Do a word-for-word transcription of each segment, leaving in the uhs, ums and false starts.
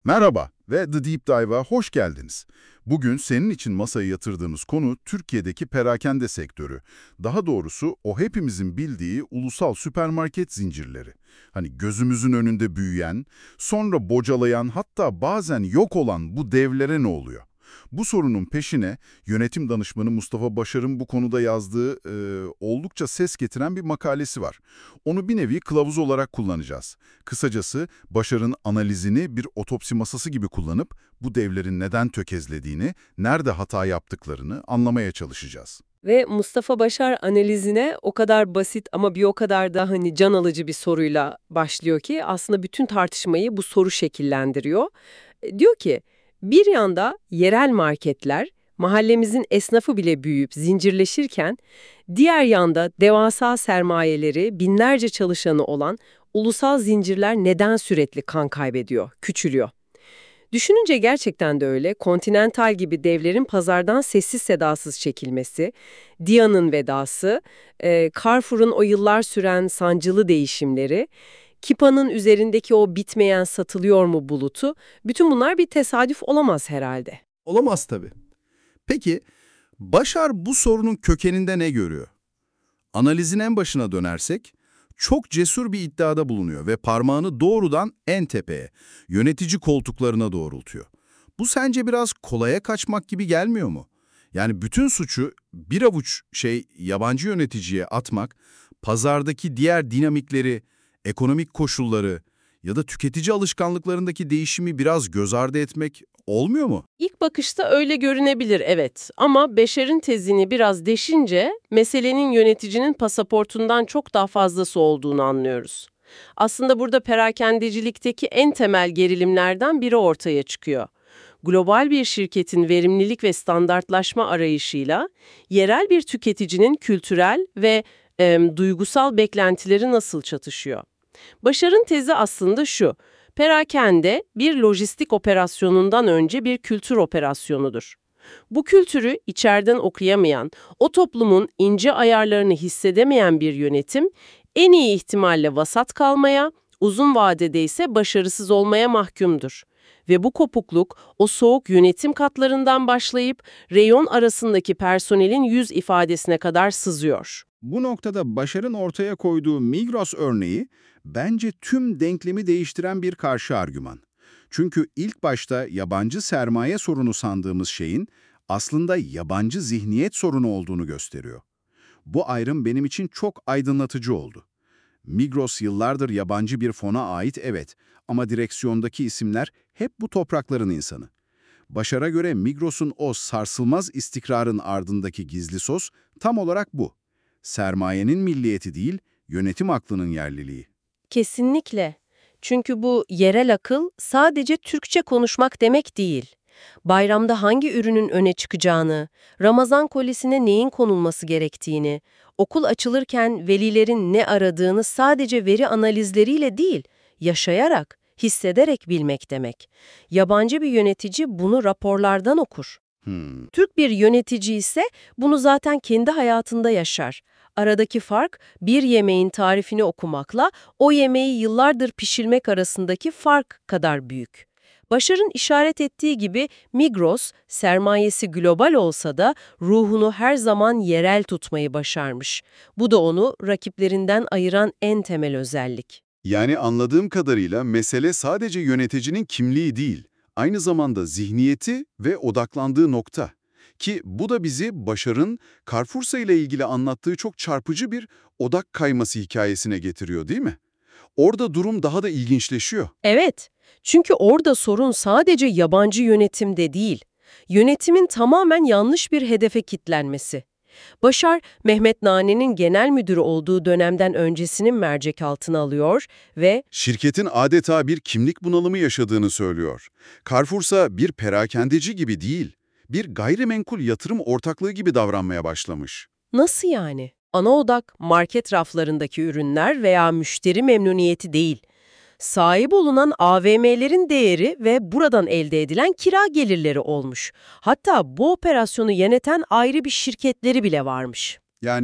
Merhaba ve The Deep Dive'a hoş geldiniz. Bugün senin için masaya yatırdığımız konu Türkiye'deki perakende sektörü. Daha doğrusu o hepimizin bildiği ulusal süpermarket zincirleri. Hani gözümüzün önünde büyüyen, sonra bocalayan hatta bazen yok olan bu devlere ne oluyor? Bu sorunun peşine yönetim danışmanı Mustafa Başar'ın bu konuda yazdığı e, oldukça ses getiren bir makalesi var. Onu bir nevi kılavuz olarak kullanacağız. Kısacası Başar'ın analizini bir otopsi masası gibi kullanıp bu devlerin neden tökezlediğini, nerede hata yaptıklarını anlamaya çalışacağız. Ve Mustafa Başar analizine o kadar basit ama bir o kadar da hani can alıcı bir soruyla başlıyor ki aslında bütün tartışmayı bu soru şekillendiriyor. E, Diyor ki bir yanda yerel marketler mahallemizin esnafı bile büyüyüp zincirleşirken diğer yanda devasa sermayeleri binlerce çalışanı olan ulusal zincirler neden sürekli kan kaybediyor, küçülüyor? Düşününce gerçekten de öyle. Continental gibi devlerin pazardan sessiz sedasız çekilmesi, Dia'nın vedası, e, Carrefour'un o yıllar süren sancılı değişimleri, Kipa'nın üzerindeki o bitmeyen satılıyor mu bulutu, bütün bunlar bir tesadüf olamaz herhalde. Olamaz tabii. Peki, Başar bu sorunun kökeninde ne görüyor? Analizin en başına dönersek, çok cesur bir iddiada bulunuyor ve parmağını doğrudan en tepeye, yönetici koltuklarına doğrultuyor. Bu sence biraz kolaya kaçmak gibi gelmiyor mu? Yani bütün suçu bir avuç şey yabancı yöneticiye atmak, pazardaki diğer dinamikleri, ekonomik koşulları ya da tüketici alışkanlıklarındaki değişimi biraz göz ardı etmek olmuyor mu? İlk bakışta öyle görünebilir, evet. Ama Beşer'in tezini biraz deşince meselenin yöneticinin pasaportundan çok daha fazlası olduğunu anlıyoruz. Aslında burada perakendecilikteki en temel gerilimlerden biri ortaya çıkıyor. Global bir şirketin verimlilik ve standartlaşma arayışıyla yerel bir tüketicinin kültürel ve e, duygusal beklentileri nasıl çatışıyor? Başar'ın tezi aslında şu: perakende bir lojistik operasyonundan önce bir kültür operasyonudur. Bu kültürü içeriden okuyamayan, o toplumun ince ayarlarını hissedemeyen bir yönetim, en iyi ihtimalle vasat kalmaya, uzun vadede ise başarısız olmaya mahkumdur. Ve bu kopukluk o soğuk yönetim katlarından başlayıp reyon arasındaki personelin yüz ifadesine kadar sızıyor. Bu noktada Başar'ın ortaya koyduğu Migros örneği bence tüm denklemi değiştiren bir karşı argüman. Çünkü ilk başta yabancı sermaye sorunu sandığımız şeyin aslında yabancı zihniyet sorunu olduğunu gösteriyor. Bu ayrım benim için çok aydınlatıcı oldu. Migros yıllardır yabancı bir fona ait, evet, ama direksiyondaki isimler hep bu toprakların insanı. Başar'a göre Migros'un o sarsılmaz istikrarın ardındaki gizli sos tam olarak bu. Sermayenin milliyeti değil, yönetim aklının yerliliği. Kesinlikle. Çünkü bu yerel akıl sadece Türkçe konuşmak demek değil. Bayramda hangi ürünün öne çıkacağını, Ramazan kolisine neyin konulması gerektiğini, okul açılırken velilerin ne aradığını sadece veri analizleriyle değil, yaşayarak, hissederek bilmek demek. Yabancı bir yönetici bunu raporlardan okur. Hmm. Türk bir yönetici ise bunu zaten kendi hayatında yaşar. Aradaki fark bir yemeğin tarifini okumakla o yemeği yıllardır pişirmek arasındaki fark kadar büyük. Başar'ın işaret ettiği gibi Migros, sermayesi global olsa da ruhunu her zaman yerel tutmayı başarmış. Bu da onu rakiplerinden ayıran en temel özellik. Yani anladığım kadarıyla mesele sadece yöneticinin kimliği değil, aynı zamanda zihniyeti ve odaklandığı nokta. Ki bu da bizi Başar'ın Carrefour'sa ile ilgili anlattığı çok çarpıcı bir odak kayması hikayesine getiriyor, değil mi? Orada durum daha da ilginçleşiyor. Evet, çünkü orada sorun sadece yabancı yönetimde değil, yönetimin tamamen yanlış bir hedefe kitlenmesi. Başar, Mehmet Nane'nin genel müdürü olduğu dönemden öncesinin mercek altına alıyor ve Şirketin adeta bir kimlik bunalımı yaşadığını söylüyor. Carrefour'sa bir perakendeci gibi değil, bir gayrimenkul yatırım ortaklığı gibi davranmaya başlamış. nasıl yani? Ana odak market raflarındaki ürünler veya müşteri memnuniyeti değil. Sahip olunan A V M'lerin değeri ve buradan elde edilen kira gelirleri olmuş. Hatta bu operasyonu yöneten ayrı bir şirketleri bile varmış. Yani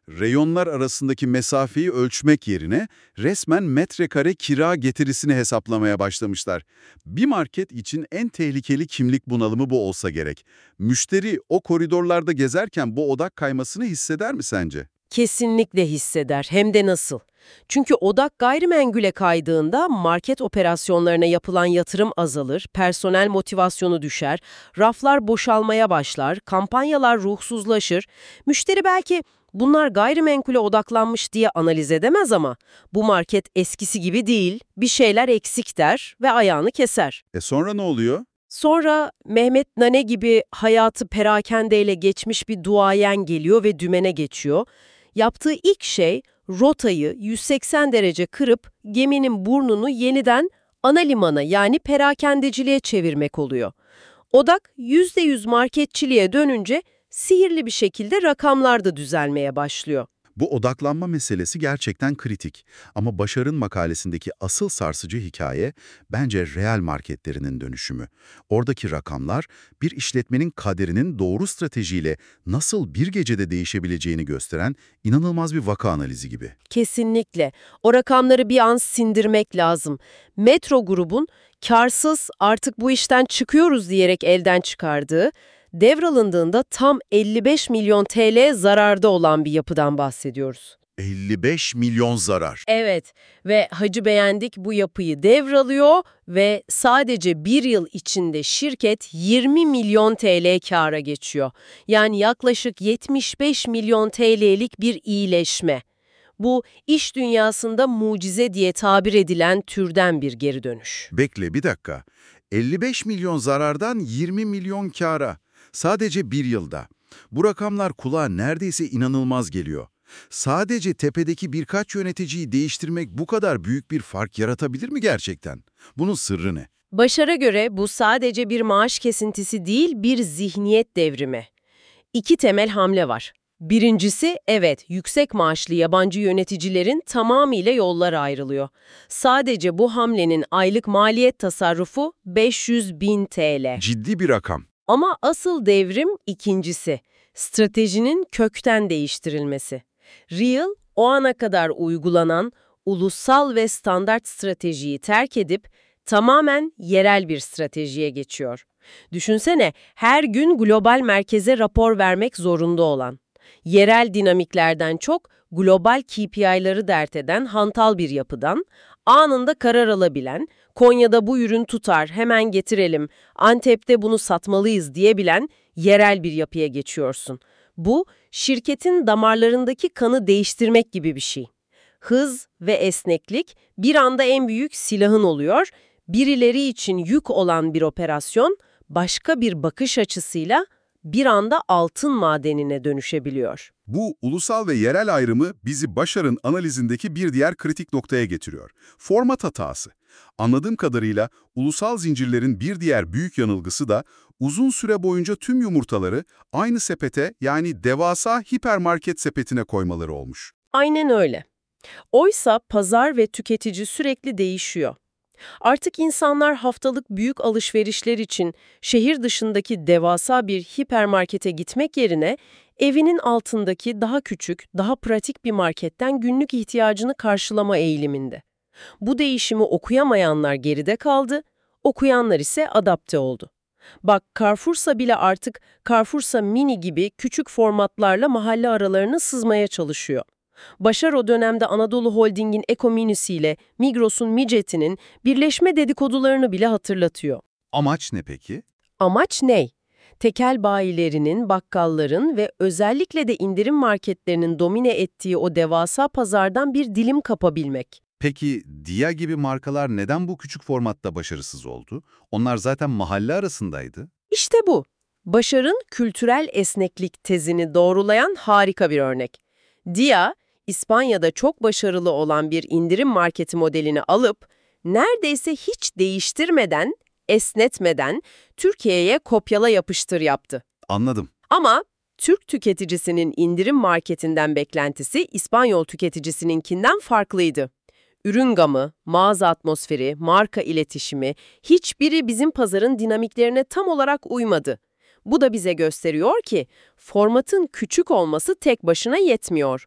Reyonlar arasındaki mesafeyi ölçmek yerine resmen metrekare kira getirisini hesaplamaya başlamışlar. Bir market için en tehlikeli kimlik bunalımı bu olsa gerek. Müşteri o koridorlarda gezerken bu odak kaymasını hisseder mi sence? Kesinlikle hisseder, hem de nasıl. Çünkü odak gayrimenkule kaydığında market operasyonlarına yapılan yatırım azalır, personel motivasyonu düşer, raflar boşalmaya başlar, kampanyalar ruhsuzlaşır. Müşteri belki bunlar gayrimenkule odaklanmış diye analiz edemez ama bu market eskisi gibi değil, bir şeyler eksik der ve ayağını keser. E sonra ne oluyor? Sonra Mehmet Nane gibi hayatı perakendeyle geçmiş bir duayen geliyor ve dümene geçiyor. Yaptığı ilk şey rotayı yüz seksen derece kırıp geminin burnunu yeniden ana limana yani perakendeciliğe çevirmek oluyor. Odak yüzde yüz marketçiliğe dönünce sihirli bir şekilde rakamlar da düzelmeye başlıyor. Bu odaklanma meselesi gerçekten kritik. Ama Başar'ın makalesindeki asıl sarsıcı hikaye bence reel marketlerinin dönüşümü. Oradaki rakamlar bir işletmenin kaderinin doğru stratejiyle nasıl bir gecede değişebileceğini gösteren inanılmaz bir vaka analizi gibi. Kesinlikle. O rakamları bir an sindirmek lazım. Metro grubun karsız artık bu işten çıkıyoruz diyerek elden çıkardığı, devralındığında tam elli beş milyon T L zararda olan bir yapıdan bahsediyoruz. elli beş milyon zarar. Evet ve Hacı Beğendik bu yapıyı devralıyor ve sadece bir yıl içinde şirket yirmi milyon T L kâra geçiyor. Yani yaklaşık yetmiş beş milyon T L'lik bir iyileşme. Bu iş dünyasında mucize diye tabir edilen türden bir geri dönüş. Bekle bir dakika. elli beş milyon zarardan yirmi milyon kâra. Sadece bir yılda. Bu rakamlar kulağa neredeyse inanılmaz geliyor. Sadece tepedeki birkaç yöneticiyi değiştirmek bu kadar büyük bir fark yaratabilir mi gerçekten? Bunun sırrı ne? Başar'a göre bu sadece bir maaş kesintisi değil, bir zihniyet devrimi. İki temel hamle var. Birincisi, evet, yüksek maaşlı yabancı yöneticilerin tamamıyla yollar ayrılıyor. Sadece bu hamlenin aylık maliyet tasarrufu beş yüz bin T L. Ciddi bir rakam. Ama asıl devrim ikincisi, stratejinin kökten değiştirilmesi. Real, o ana kadar uygulanan ulusal ve standart stratejiyi terk edip tamamen yerel bir stratejiye geçiyor. Düşünsene, her gün global merkeze rapor vermek zorunda olan, yerel dinamiklerden çok global K P I'ları dert eden hantal bir yapıdan, anında karar alabilen, Konya'da bu ürün tutar, hemen getirelim, Antep'te bunu satmalıyız diyebilen yerel bir yapıya geçiyorsun. Bu, şirketin damarlarındaki kanı değiştirmek gibi bir şey. Hız ve esneklik bir anda en büyük silahın oluyor. Birileri için yük olan bir operasyon, başka bir bakış açısıyla bir anda altın madenine dönüşebiliyor. Bu ulusal ve yerel ayrımı bizi Başar'ın analizindeki bir diğer kritik noktaya getiriyor. Format hatası. Anladığım kadarıyla ulusal zincirlerin bir diğer büyük yanılgısı da uzun süre boyunca tüm yumurtaları aynı sepete yani devasa hipermarket sepetine koymaları olmuş. Aynen öyle. Oysa pazar ve tüketici sürekli değişiyor. Artık insanlar haftalık büyük alışverişler için şehir dışındaki devasa bir hipermarkete gitmek yerine evinin altındaki daha küçük, daha pratik bir marketten günlük ihtiyacını karşılama eğiliminde. Bu değişimi okuyamayanlar geride kaldı, okuyanlar ise adapte oldu. Bak, Carrefour'sa bile artık Carrefour'sa Mini gibi küçük formatlarla mahalle aralarına sızmaya çalışıyor. Başar o dönemde Anadolu Holding'in Ekominisi'yle Migros'un Micet'inin birleşme dedikodularını bile hatırlatıyor. Amaç ne peki? Amaç ne? Tekel bayilerinin, bakkalların ve özellikle de indirim marketlerinin domine ettiği o devasa pazardan bir dilim kapabilmek. Peki Dia gibi markalar neden bu küçük formatta başarısız oldu? Onlar zaten mahalle arasındaydı. İşte bu. Başar'ın kültürel esneklik tezini doğrulayan harika bir örnek. Dia, İspanya'da çok başarılı olan bir indirim marketi modelini alıp, neredeyse hiç değiştirmeden, esnetmeden Türkiye'ye kopyala yapıştır yaptı. Anladım. Ama Türk tüketicisinin indirim marketinden beklentisi İspanyol tüketicisininkinde farklıydı. Ürün gamı, mağaza atmosferi, marka iletişimi, hiçbiri bizim pazarın dinamiklerine tam olarak uymadı. Bu da bize gösteriyor ki formatın küçük olması tek başına yetmiyor.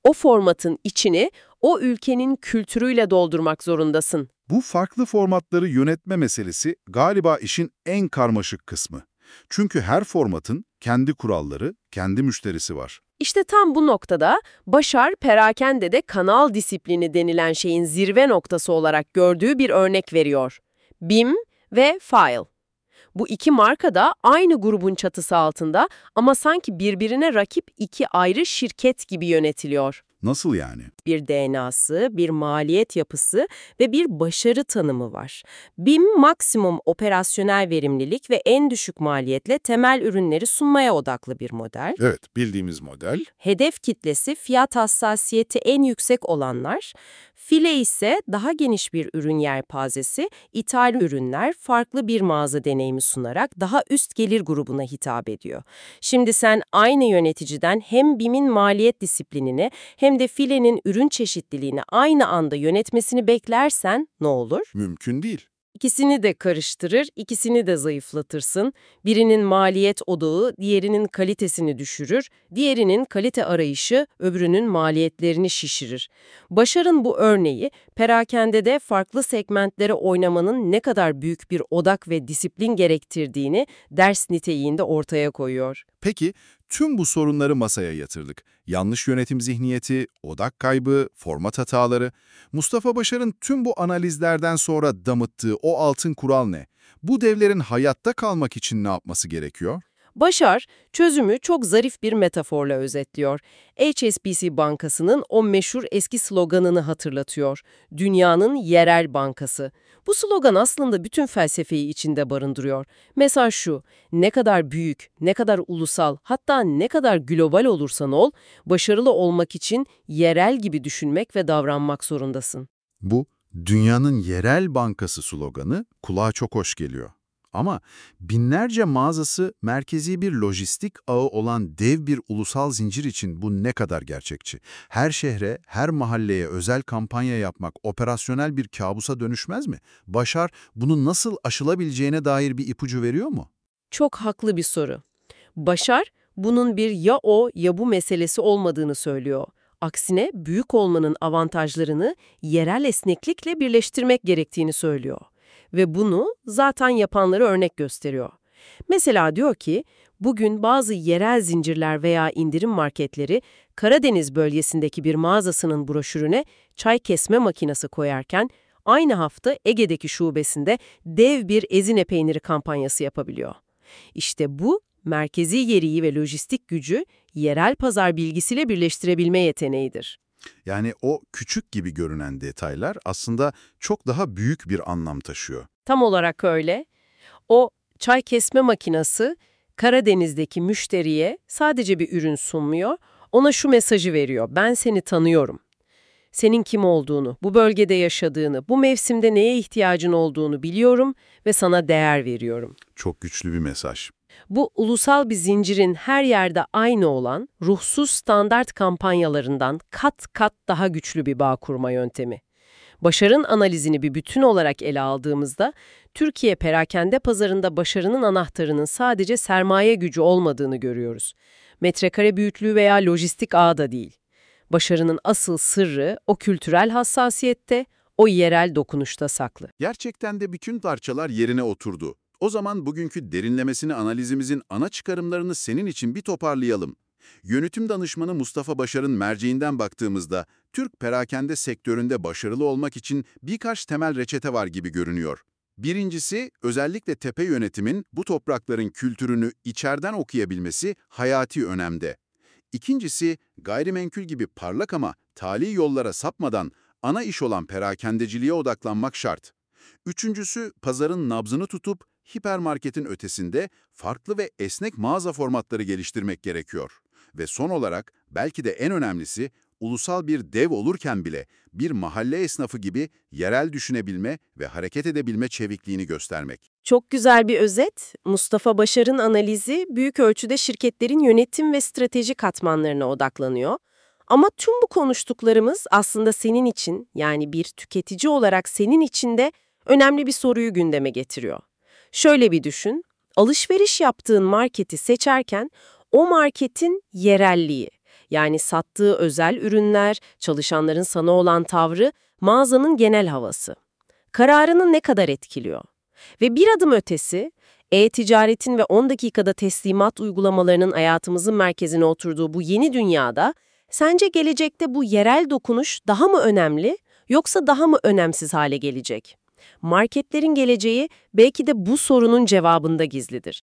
O formatın içini o ülkenin kültürüyle doldurmak zorundasın. Bu farklı formatları yönetme meselesi galiba işin en karmaşık kısmı. Çünkü her formatın kendi kuralları, kendi müşterisi var. İşte tam bu noktada Başar, perakendede kanal disiplini denilen şeyin zirve noktası olarak gördüğü bir örnek veriyor. BİM ve File. Bu iki marka da aynı grubun çatısı altında ama sanki birbirine rakip iki ayrı şirket gibi yönetiliyor. Nasıl yani? Bir D N A'sı, bir maliyet yapısı ve bir başarı tanımı var. BİM maksimum operasyonel verimlilik ve en düşük maliyetle temel ürünleri sunmaya odaklı bir model. Evet, bildiğimiz model. Hedef kitlesi fiyat hassasiyeti en yüksek olanlar. File ise daha geniş bir ürün yelpazesi, ithal ürünler farklı bir mağaza deneyimi sunarak daha üst gelir grubuna hitap ediyor. Şimdi sen aynı yöneticiden hem BİM'in maliyet disiplinini hem de File'nin ürün çeşitliliğini aynı anda yönetmesini beklersen ne olur? Mümkün değil. İkisini de karıştırır, ikisini de zayıflatırsın. Birinin maliyet odağı, diğerinin kalitesini düşürür, diğerinin kalite arayışı, öbürünün maliyetlerini şişirir. Başar'ın bu örneği, perakendede farklı segmentlere oynamanın ne kadar büyük bir odak ve disiplin gerektirdiğini ders niteliğinde ortaya koyuyor. Peki, tüm bu sorunları masaya yatırdık. Yanlış yönetim zihniyeti, odak kaybı, format hataları. Mustafa Başar'ın tüm bu analizlerden sonra damıttığı o altın kural ne? Bu devlerin hayatta kalmak için ne yapması gerekiyor? Başar, çözümü çok zarif bir metaforla özetliyor. H S B C Bankası'nın o meşhur eski sloganını hatırlatıyor. Dünyanın yerel bankası. Bu slogan aslında bütün felsefeyi içinde barındırıyor. Mesaj şu, ne kadar büyük, ne kadar ulusal, hatta ne kadar global olursan ol, başarılı olmak için yerel gibi düşünmek ve davranmak zorundasın. Bu, dünyanın yerel bankası sloganı kulağa çok hoş geliyor. Ama binlerce mağazası merkezi bir lojistik ağı olan dev bir ulusal zincir için bu ne kadar gerçekçi? Her şehre, her mahalleye özel kampanya yapmak operasyonel bir kabusa dönüşmez mi? Başar, bunu nasıl aşılabileceğine dair bir ipucu veriyor mu? Çok haklı bir soru. Başar, bunun bir ya o ya bu meselesi olmadığını söylüyor. Aksine büyük olmanın avantajlarını yerel esneklikle birleştirmek gerektiğini söylüyor. Ve bunu zaten yapanları örnek gösteriyor. Mesela diyor ki, bugün bazı yerel zincirler veya indirim marketleri Karadeniz bölgesindeki bir mağazasının broşürüne çay kesme makinesi koyarken, aynı hafta Ege'deki şubesinde dev bir ezine peyniri kampanyası yapabiliyor. İşte bu, merkezi yeriği ve lojistik gücü yerel pazar bilgisiyle birleştirebilme yeteneğidir. Yani o küçük gibi görünen detaylar aslında çok daha büyük bir anlam taşıyor. Tam olarak öyle. O çay kesme makinesi Karadeniz'deki müşteriye sadece bir ürün sunmuyor, ona şu mesajı veriyor: ben seni tanıyorum. Senin kim olduğunu, bu bölgede yaşadığını, bu mevsimde neye ihtiyacın olduğunu biliyorum ve sana değer veriyorum. Çok güçlü bir mesaj. Bu ulusal bir zincirin her yerde aynı olan ruhsuz standart kampanyalarından kat kat daha güçlü bir bağ kurma yöntemi. Başarın analizini bir bütün olarak ele aldığımızda, Türkiye perakende pazarında başarının anahtarının sadece sermaye gücü olmadığını görüyoruz. Metrekare büyüklüğü veya lojistik ağı da değil. Başarının asıl sırrı o kültürel hassasiyette, o yerel dokunuşta saklı. Gerçekten de bütün parçalar yerine oturdu. O zaman bugünkü derinlemesine analizimizin ana çıkarımlarını senin için bir toparlayalım. Yönetim danışmanı Mustafa Başar'ın merceğinden baktığımızda, Türk perakende sektöründe başarılı olmak için birkaç temel reçete var gibi görünüyor. Birincisi, özellikle tepe yönetimin bu toprakların kültürünü içeriden okuyabilmesi hayati önemde. İkincisi, gayrimenkul gibi parlak ama tali yollara sapmadan ana iş olan perakendeciliğe odaklanmak şart. Üçüncüsü, pazarın nabzını tutup hipermarketin ötesinde farklı ve esnek mağaza formatları geliştirmek gerekiyor. Ve son olarak, belki de en önemlisi, ulusal bir dev olurken bile bir mahalle esnafı gibi yerel düşünebilme ve hareket edebilme çevikliğini göstermek. Çok güzel bir özet. Mustafa Başar'ın analizi büyük ölçüde şirketlerin yönetim ve strateji katmanlarına odaklanıyor. Ama tüm bu konuştuklarımız aslında senin için, yani bir tüketici olarak senin için de önemli bir soruyu gündeme getiriyor. Şöyle bir düşün, alışveriş yaptığın marketi seçerken o marketin yerelliği, Yani sattığı özel ürünler, çalışanların sana olan tavrı, mağazanın genel havası. Kararını ne kadar etkiliyor? Ve bir adım ötesi, e-ticaretin ve on dakikada teslimat uygulamalarının hayatımızın merkezine oturduğu bu yeni dünyada, sence gelecekte bu yerel dokunuş daha mı önemli yoksa daha mı önemsiz hale gelecek? Marketlerin geleceği belki de bu sorunun cevabında gizlidir.